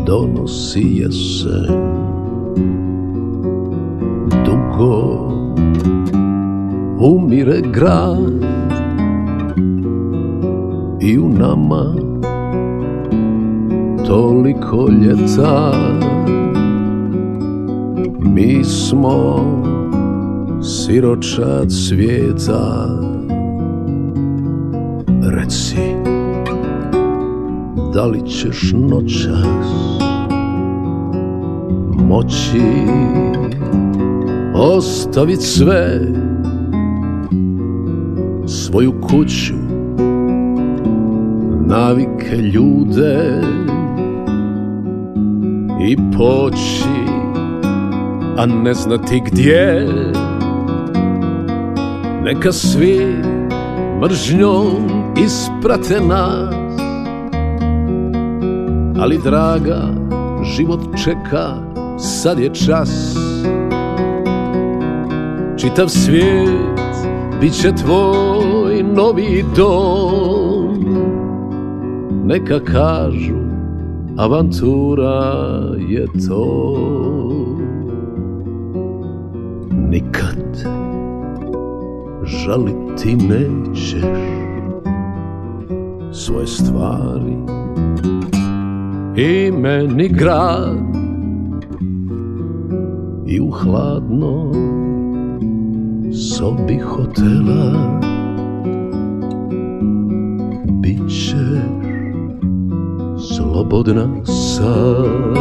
donosi jesen. Dugo umire grad i u nama toliko ljeta. Mi smo siročad svijeta. Reci, da li ćeš noćas moći ostavit sve, svoju kuću, navike, ljude i poći, a ne znati gdje. Neka svi mržnjom isprate nas, ali draga, život čeka, sad je čas. Čitav svijet bit će tvoj novi dom. Neka kažu, avantura je to. Nikad žaliti nećeš svoje stvari i meni grad, i u hladnoj sobi hotela bit ćeš slobodna sad.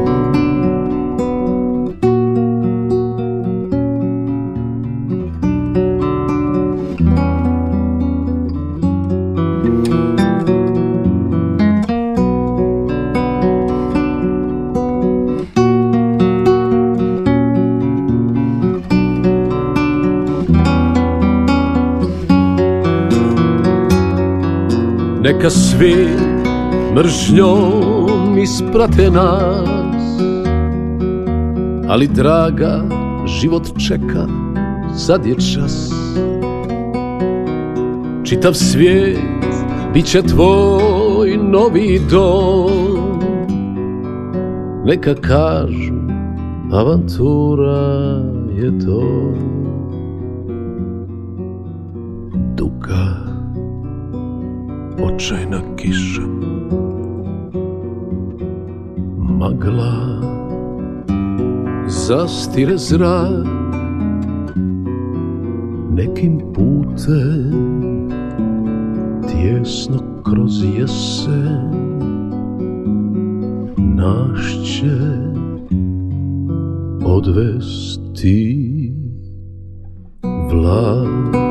Neka svi mržnjom isprate nas, ali draga, život čeka, sad je čas. Čitav svijet bit će tvoj novi dom. Neka kažu, avantura je to. Duga očajna kiša, magla zastire zrak. Nekim putem tjesno kroz jesen naš će odvesti vlak.